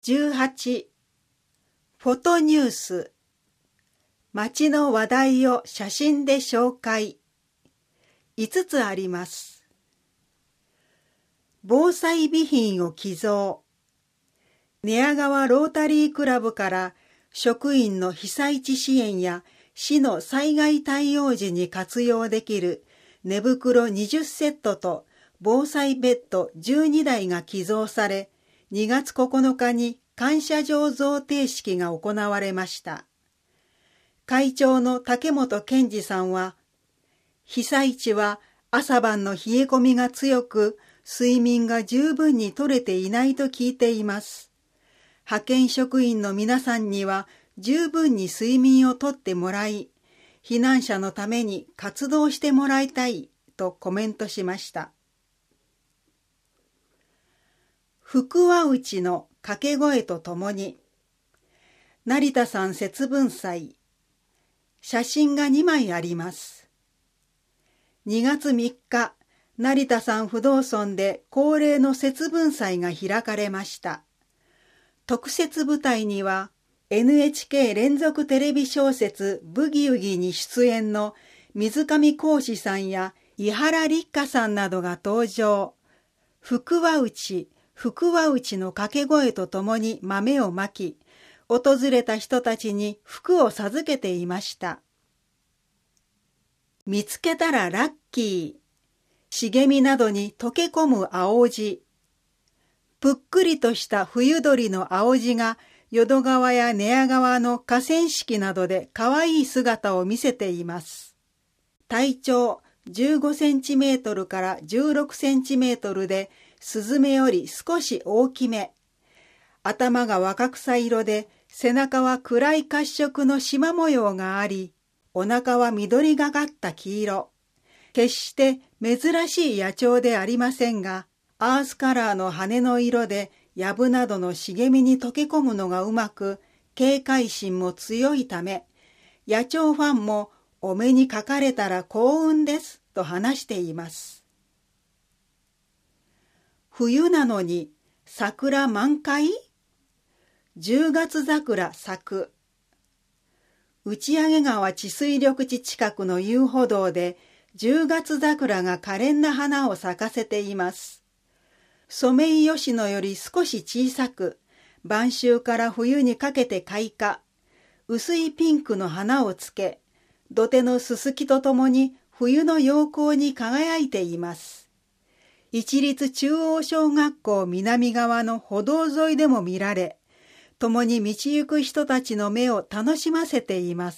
18. フォトニュース。街の話題を写真で紹介。5つあります。防災備品を寄贈。寝屋川ロータリークラブから職員の被災地支援や市の災害対応時に活用できる寝袋20セットと防災ベッド12台が寄贈され、2月9日に感謝状贈呈式が行われました。会長の竹本健二さんは、被災地は朝晩の冷え込みが強く、睡眠が十分に取れていないと聞いています。派遣職員の皆さんには十分に睡眠をとってもらい、避難者のために活動してもらいたいとコメントしました。福は内の掛け声とともに、成田山節分祭。写真が2枚あります。2月3日、成田山不動尊で恒例の節分祭が開かれました。特設舞台には、NHK 連続テレビ小説ブギウギに出演の水上浩司さんや伊原立花さんなどが登場。福は内の掛け声とともに豆をまき、訪れた人たちに福を授けていました。見つけたらラッキー。茂みなどに溶け込む青地。ぷっくりとした冬鳥の青地が淀川や寝屋川の河川敷などで可愛い姿を見せています。体長15センチメートルから16センチメートルで、スズメより少し大きめ。頭が若草色で、背中は暗い褐色の縞模様があり、お腹は緑がかった黄色。決して珍しい野鳥でありませんが、アースカラーの羽の色で、藪などの茂みに溶け込むのがうまく、警戒心も強いため、野鳥ファンもお目にかかれたら幸運ですと話しています。冬なのに桜満開？10月桜咲く。打上川治水緑地近くの遊歩道で10月桜が可憐な花を咲かせています。ソメイヨシノより少し小さく、晩秋から冬にかけて開花。薄いピンクの花をつけ、土手のすすきとともに冬の陽光に輝いています。市立中央小学校南側の歩道沿いでも見られ、共に道行く人たちの目を楽しませています。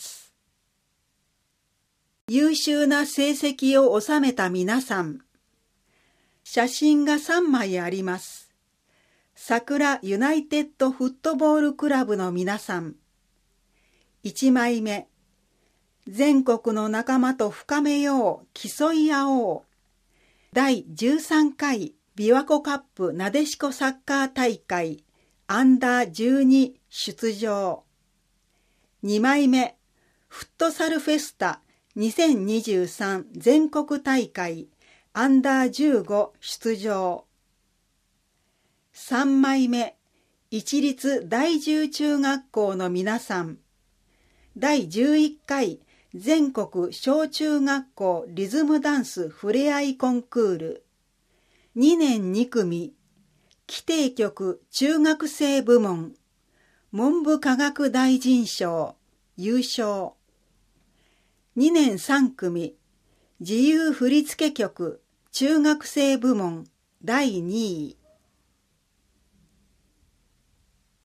優秀な成績を収めた皆さん。写真が3枚あります。桜ユナイテッドフットボールクラブの皆さん。1枚目。全国の仲間と深めよう、競い合おう。第13回琵琶湖カップなでしこサッカー大会アンダー12出場。2枚目、フットサルフェスタ2023全国大会アンダー15出場。3枚目、市立第10中学校の皆さん。第11回全国小中学校リズムダンスふれあいコンクール。2年2組。規定局中学生部門。文部科学大臣賞。優勝。2年3組。自由振付局中学生部門第2位。